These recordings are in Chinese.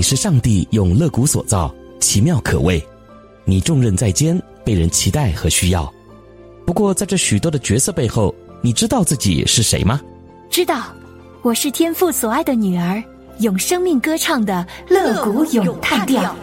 你是上帝用肋骨所造，奇妙可畏。你重任在肩，被人期待和需要。不过在这许多的角色背后，你知道自己是谁吗？ 知道，我是天父所爱的女儿，用生命歌唱的肋骨咏叹调。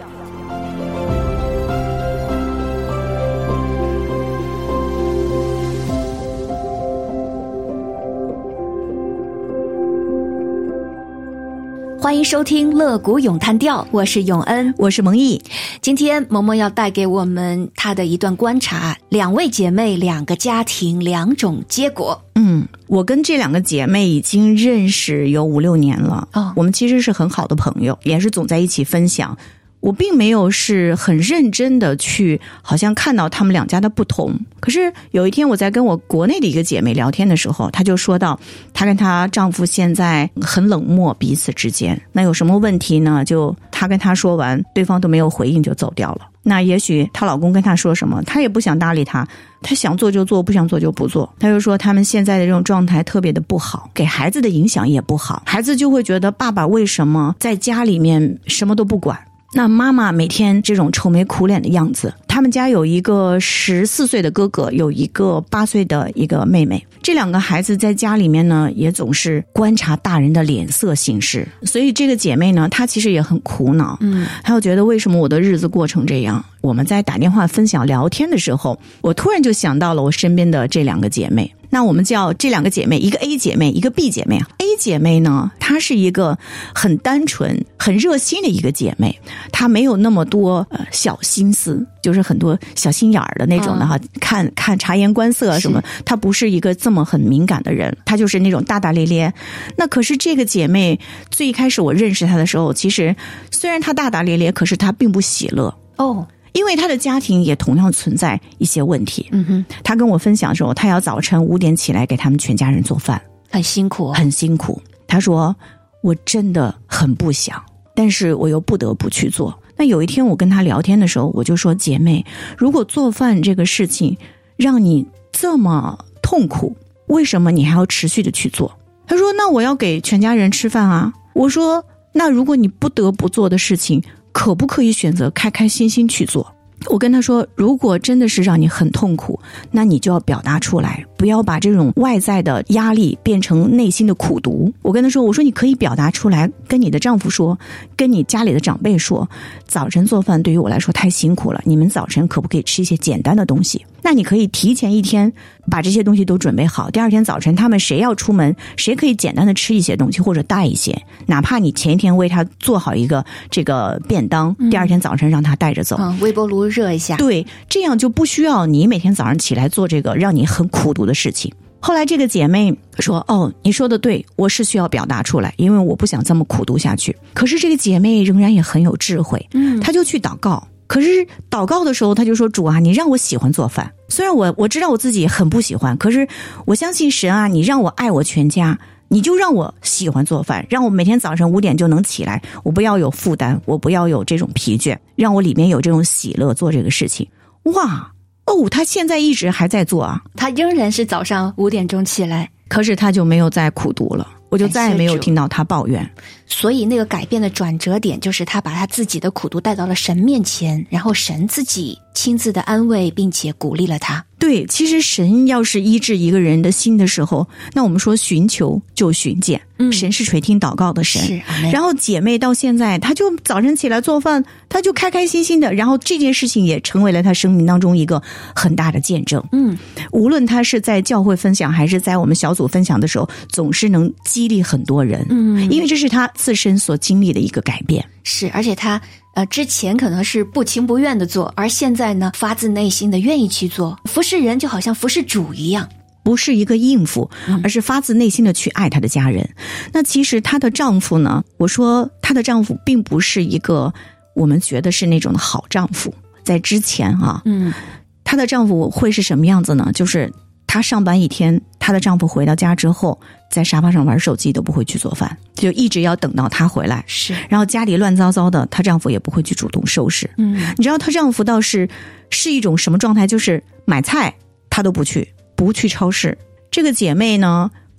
欢迎收听肋骨咏叹调，我是永恩， 我是蒙毅。 今天萌萌要带给我们她的一段观察，两位姐妹，两个家庭，两种结果。 我跟这两个姐妹已经认识有5-6年了，我们其实是很好的朋友，也是总在一起分享。我并没有是很认真的去好像看到他们两家的不同，可是有一天我在跟我国内的一个姐妹聊天的时候，她就说到她跟她丈夫现在很冷漠彼此之间，那有什么问题呢？就她跟她说完，对方都没有回应就走掉了。那也许她老公跟她说什么，她也不想搭理她，她想做就做，不想做就不做。她就说他们现在的这种状态特别的不好，给孩子的影响也不好，孩子就会觉得爸爸为什么在家里面什么都不管，那妈妈每天这种愁眉苦脸的样子。他们家有一个14岁的哥哥，有一个8岁的一个妹妹。这两个孩子在家里面呢，也总是观察大人的脸色行事。所以这个姐妹呢，她其实也很苦恼，她又觉得为什么我的日子过成这样。我们在打电话分享聊天的时候，我突然就想到了我身边的这两个姐妹。那我们叫这两个姐妹，一个 A 姐妹，一个 B 姐妹。A 姐妹呢，她是一个很单纯很热心的一个姐妹，她没有那么多小心思，就是很多小心眼儿的那种的哈，看察言观色什么，她不是一个这么很敏感的人，她就是那种大大咧咧。那可是这个姐妹最一开始我认识她的时候，其实虽然她大大咧咧，可是她并不喜乐因为他的家庭也同样存在一些问题。他跟我分享的时候，他要早晨5点起来给他们全家人做饭， 很辛苦， 很辛苦。他说我真的很不想，但是我又不得不去做。那有一天我跟他聊天的时候，我就说，姐妹，如果做饭这个事情让你这么痛苦，为什么你还要持续的去做？他说那我要给全家人吃饭啊。我说那如果你不得不做的事情，可不可以选择开开心心去做？我跟他说，如果真的是让你很痛苦，那你就要表达出来，不要把这种外在的压力变成内心的苦毒。我跟他说，我说你可以表达出来，跟你的丈夫说，跟你家里的长辈说，早晨做饭对于我来说太辛苦了，你们早晨可不可以吃一些简单的东西？那你可以提前一天把这些东西都准备好，第二天早晨他们谁要出门，谁可以简单的吃一些东西或者带一些，哪怕你前一天为他做好一个这个便当，第二天早晨让他带着走， 微波炉热一下， 对，这样就不需要你每天早上起来做这个让你很苦毒的事情。后来这个姐妹说，你说的对，我是需要表达出来，因为我不想这么苦读下去。可是这个姐妹仍然也很有智慧，她就去祷告。可是祷告的时候，她就说，主啊，你让我喜欢做饭，虽然我知道我自己很不喜欢，可是我相信神啊，你让我爱我全家，你就让我喜欢做饭，让我每天早上5点就能起来，我不要有负担，我不要有这种疲倦，让我里面有这种喜乐做这个事情。哇，他现在一直还在做啊， 他仍然是早上5点钟起来， 可是他就没有再苦读了，我就再也没有听到他抱怨。 所以那个改变的转折点就是他把他自己的苦读带到了神面前，然后神自己亲自的安慰并且鼓励了他。 对，其实神要是医治一个人的心的时候，那我们说寻求就寻见，神是垂听祷告的神。 是， 然后姐妹到现在，她就早晨起来做饭，她就开开心心的，然后这件事情也成为了她生命当中一个很大的见证。无论她是在教会分享还是在我们小组分享的时候，总是能激励很多人。因为这是她自身所经历的一个改变。 是，而且她之前可能是不情不愿的做，而现在呢，发自内心的愿意去做，服侍人就好像服侍主一样， 不是一个应付，而是发自内心的去爱她的家人。那其实她的丈夫呢，我说她的丈夫并不是一个我们觉得是那种的好丈夫。在之前她的丈夫会是什么样子呢？就是她上班一天，她的丈夫回到家之后，在沙发上玩手机都不会去做饭，就一直要等到她回来。 是， 然后家里乱糟糟的，她丈夫也不会去主动收拾。你知道她丈夫倒是一种什么状态？就是买菜她都不去超市。这个姐妹呢，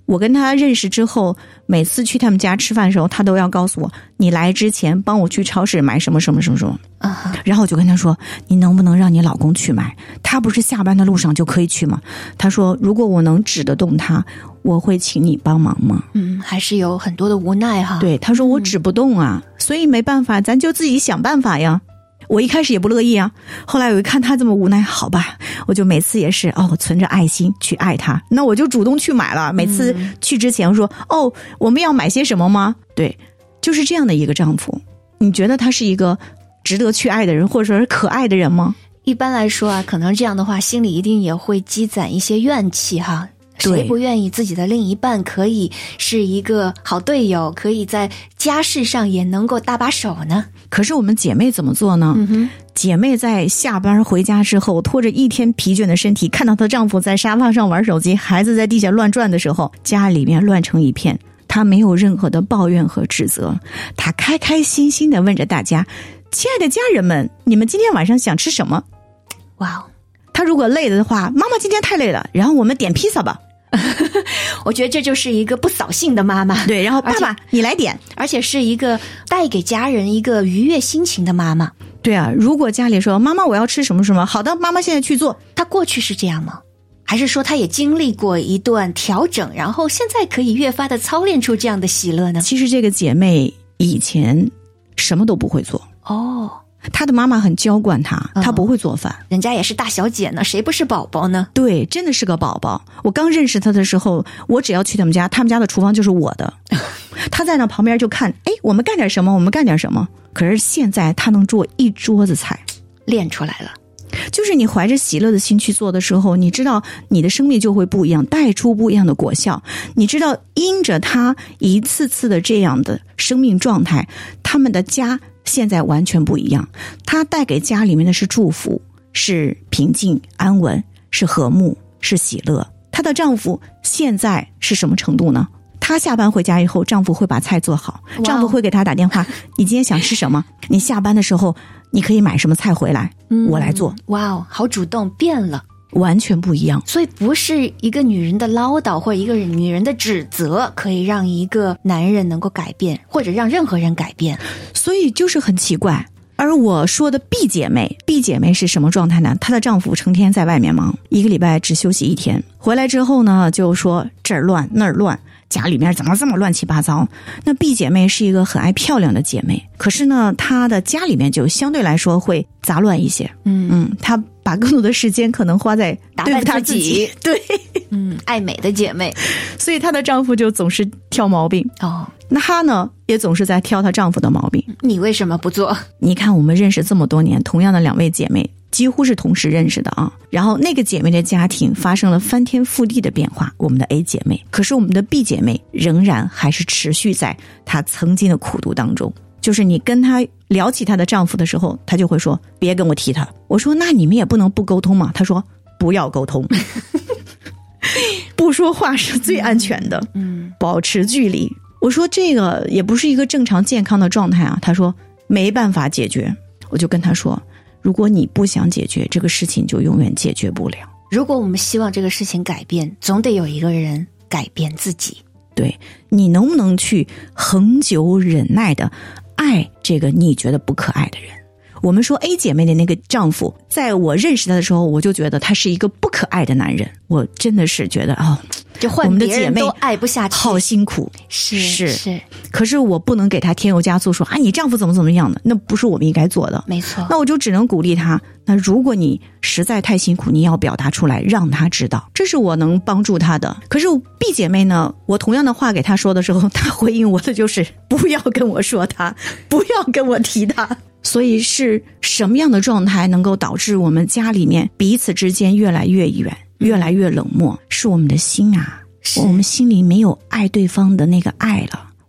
我跟他认识之后，每次去他们家吃饭的时候，他都要告诉我，你来之前帮我去超市买什么什么什么什么。然后我就跟他说，你能不能让你老公去买？他不是下班的路上就可以去吗？他说，如果我能指得动他，我会请你帮忙吗？ 还是有很多的无奈哈。 对，他说我指不动啊，所以没办法，咱就自己想办法呀。我一开始也不乐意啊，后来我一看他这么无奈，好吧，我就每次也是存着爱心去爱他，那我就主动去买了。每次去之前我说我们要买些什么吗？对，就是这样的一个丈夫。你觉得他是一个值得去爱的人，或者说是可爱的人吗？ 一般来说啊，可能这样的话心里一定也会积攒一些怨气哈。谁不愿意自己的另一半可以是一个好队友，可以在家事上也能够搭把手呢？ 可是我们姐妹怎么做呢？姐妹在下班回家之后，拖着一天疲倦的身体，看到她丈夫在沙发上玩手机，孩子在地下乱转的时候，家里面乱成一片，她没有任何的抱怨和指责，她开开心心地问着大家，亲爱的家人们，你们今天晚上想吃什么？ 哇， 她如果累了的话，妈妈今天太累了，然后我们点披萨吧。 我觉得这就是一个不扫兴的妈妈。 对，然后爸爸你来点， 而且是一个带给家人一个愉悦心情的妈妈。 对啊，如果家里说妈妈我要吃什么什么，好的，妈妈现在去做。 她过去是这样吗？还是说她也经历过一段调整，然后现在可以越发的操练出这样的喜乐呢？ 其实这个姐妹以前什么都不会做她的妈妈很娇惯她，她不会做饭。 人家也是大小姐呢，谁不是宝宝呢？ 对，真的是个宝宝。我刚认识她的时候，我只要去他们家的厨房就是我的。她在那旁边就看，我们干点什么，我们干点什么。可是现在她能做一桌子菜， 练出来了。 就是你怀着喜乐的心去做的时候，你知道你的生命就会不一样，带出不一样的果效。你知道因着她一次次的这样的生命状态，他们的家现在完全不一样。她带给家里面的是祝福，是平静安稳，是和睦，是喜乐。她的丈夫现在是什么程度呢？她下班回家以后，丈夫会把菜做好，丈夫会给她打电话，你今天想吃什么？你下班的时候你可以买什么菜回来，我来做。 哇哦，好主动，变了， 完全不一样。 所以不是一个女人的唠叨或者一个女人的指责可以让一个男人能够改变，或者让任何人改变。 所以就是很奇怪。而我说的 B 姐妹是什么状态呢？她的丈夫成天在外面忙，一个礼拜只休息一天，回来之后呢就说这儿乱那儿乱，家里面怎么这么乱七八糟。那 B 姐妹是一个很爱漂亮的姐妹，可是呢她的家里面就相对来说会杂乱一些。她把更多的时间可能花在对付她自己。对， 爱美的姐妹。 所以她的丈夫就总是挑毛病。那她呢也总是在挑她丈夫的毛病。 你为什么不做？ 你看我们认识这么多年，同样的两位姐妹几乎是同时认识的啊。然后那个姐妹的家庭发生了翻天覆地的变化，我们的 A 姐妹，可是我们的 B 姐妹仍然还是持续在她曾经的苦读当中。就是你跟她聊起她的丈夫的时候，她就会说别跟我提他。我说那你们也不能不沟通嘛。她说不要沟通。不说话是最安全的。保持距离。我说这个也不是一个正常健康的状态啊。她说没办法解决。我就跟她说，如果你不想解决这个事情，就永远解决不了。 如果我们希望这个事情改变，总得有一个人改变自己。 对，你能不能去恒久忍耐的爱这个你觉得不可爱的人？我们说 A 姐妹的那个丈夫，在我认识他的时候，我就觉得他是一个不可爱的男人。我真的是觉得就换别人都爱不下去， 好辛苦。 是。 可是我不能给他添油加醋说你丈夫怎么样的，那不是我们应该做的。 没错。 那我就只能鼓励他，那如果你实在太辛苦，你要表达出来，让他知道，这是我能帮助他的。可是 B 姐妹呢，我同样的话给他说的时候，他回应我的就是不要跟我说他，不要跟我提他。所以是什么样的状态能够导致我们家里面彼此之间越来越远，越来越冷漠？是我们的心啊，我们心里没有爱对方的那个爱了。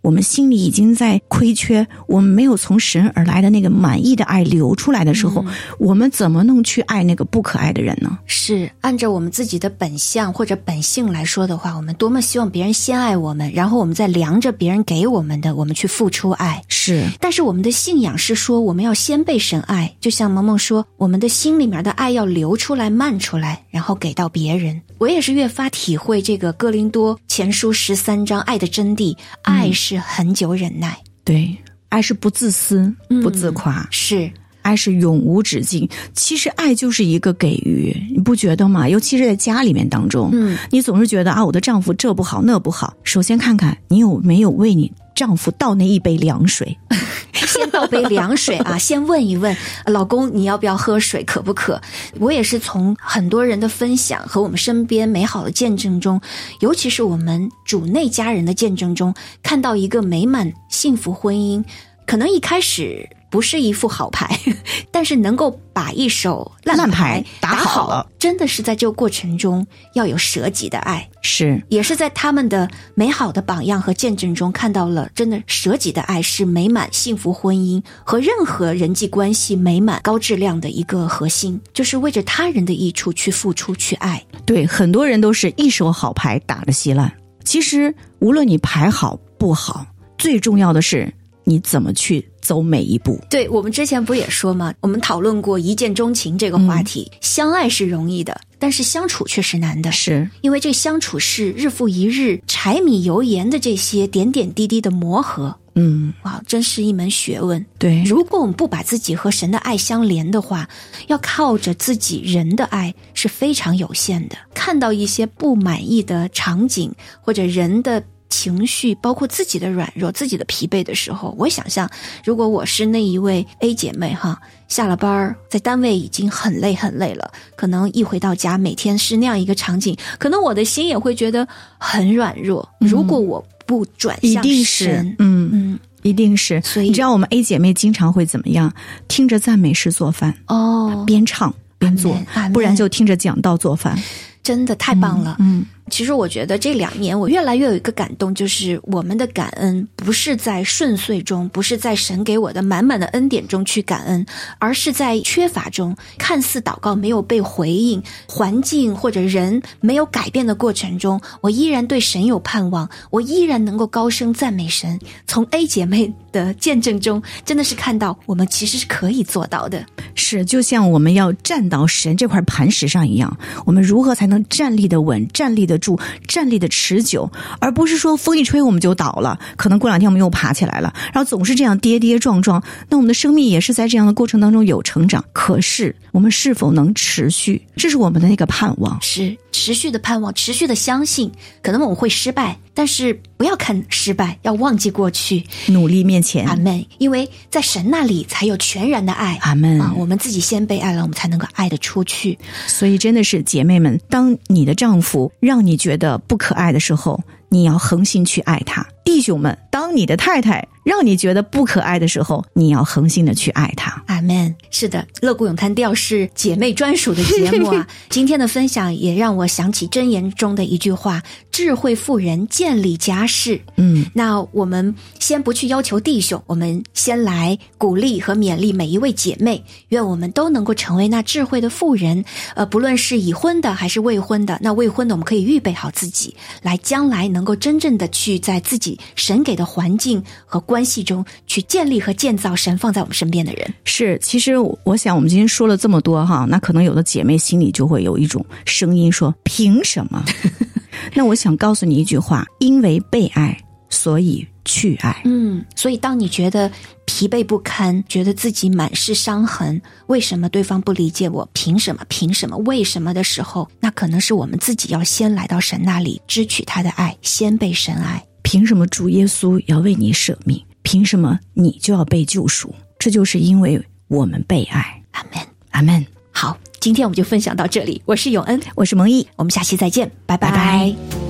我们心里已经在亏缺，我们没有从神而来的那个满意的爱流出来的时候，我们怎么能去爱那个不可爱的人呢？ 是按照我们自己的本相或者本性来说的话，我们多么希望别人先爱我们，然后我们再量着别人给我们的，我们去付出爱。 是， 但是我们的信仰是说我们要先被神爱，就像萌萌说，我们的心里面的爱要流出来漫出来，然后给到别人。我也是越发体会这个哥林多前书13章爱的真谛，爱是恒久忍耐。 对，爱是不自私，不自夸， 是爱是永无止境。其实爱就是一个给予，你不觉得吗？尤其是在家里面当中，你总是觉得啊，我的丈夫这不好那不好。首先看看你有没有为你丈夫倒那一杯凉水。 先倒杯凉水啊，先问一问老公你要不要喝水，渴不渴。我也是从很多人的分享和我们身边美好的见证中，尤其是我们主内家人的见证中，看到一个美满幸福婚姻。可能一开始不是一副好牌，但是能够把一手烂牌打好了，真的是在这个过程中要有舍己的爱。 是， 也是在他们的美好的榜样和见证中看到了真的舍己的爱是美满幸福婚姻和任何人际关系美满高质量的一个核心，就是为着他人的益处去付出去爱。 对，很多人都是一手好牌打得稀烂。其实无论你牌好不好，最重要的是你怎么去走每一步。 对，我们之前不也说吗？我们讨论过一见钟情这个话题，相爱是容易的，但是相处却是难的。 是因为这相处是日复一日柴米油盐的这些点点滴滴的磨合。哇，真是一门学问。 对， 如果我们不把自己和神的爱相连的话，要靠着自己人的爱是非常有限的。看到一些不满意的场景或者人的情绪，包括自己的软弱自己的疲惫的时候，我想象如果我是那一位 A 姐妹哈，下了班在单位已经很累很累了，可能一回到家每天是那样一个场景，可能我的心也会觉得很软弱。如果我不转向神， 一定是。所以你知道我们 A 姐妹经常会怎么样？听着赞美诗做饭，边唱边做，不然就听着讲道做饭。 真的太棒了。其实我觉得这2年我越来越有一个感动，就是我们的感恩不是在顺遂中，不是在神给我的满满的恩典中去感恩，而是在缺乏中，看似祷告没有被回应，环境或者人没有改变的过程中，我依然对神有盼望，我依然能够高声赞美神。从 A 姐妹的见证中真的是看到我们其实是可以做到的。 是，就像我们要站到神这块磐石上一样，我们如何才能站立的稳，站立的住，站立的持久，而不是说风一吹我们就倒了，可能过2天我们又爬起来了，然后总是这样跌跌撞撞。那我们的生命也是在这样的过程当中有成长，可是我们是否能持续，这是我们的那个盼望。 是持续的盼望，持续的相信。可能我们会失败，但是不要看失败，要忘记过去， 努力面前。 阿们。因为在神那里才有全然的爱。 阿们。 我们自己先被爱了，我们才能够爱得出去。 所以真的是姐妹们，当你的丈夫让你觉得不可爱的时候，你要恒心去爱他。弟兄们，当你的太太让你觉得不可爱的时候，你要恒心的去爱他。 阿们。是的，乐谷咏叹调是姐妹专属的节目啊。今天的分享也让我想起箴言中的一句话，智慧妇人建立家室。那我们先不去要求弟兄，我们先来鼓励和勉励每一位姐妹，愿我们都能够成为那智慧的妇人。不论是已婚的还是未婚的，那未婚的我们可以预备好自己，来将来能够真正的去在自己神给的环境和关系中去建立和建造神放在我们身边的人。 是，其实我想我们今天说了这么多哈，那可能有的姐妹心里就会有一种声音说，凭什么？那我想告诉你一句话，因为被爱，所以去爱。 所以当你觉得疲惫不堪，觉得自己满是伤痕，为什么对方不理解我，凭什么凭什么为什么的时候，那可能是我们自己要先来到神那里支取他的爱，先被神爱。 凭什么主耶稣要为你舍命？凭什么你就要被救赎？这就是因为我们被爱。 阿们， 阿们。 好，今天我们就分享到这里。我是永恩， 我是蒙毅， 我们下期再见，拜拜。 拜拜。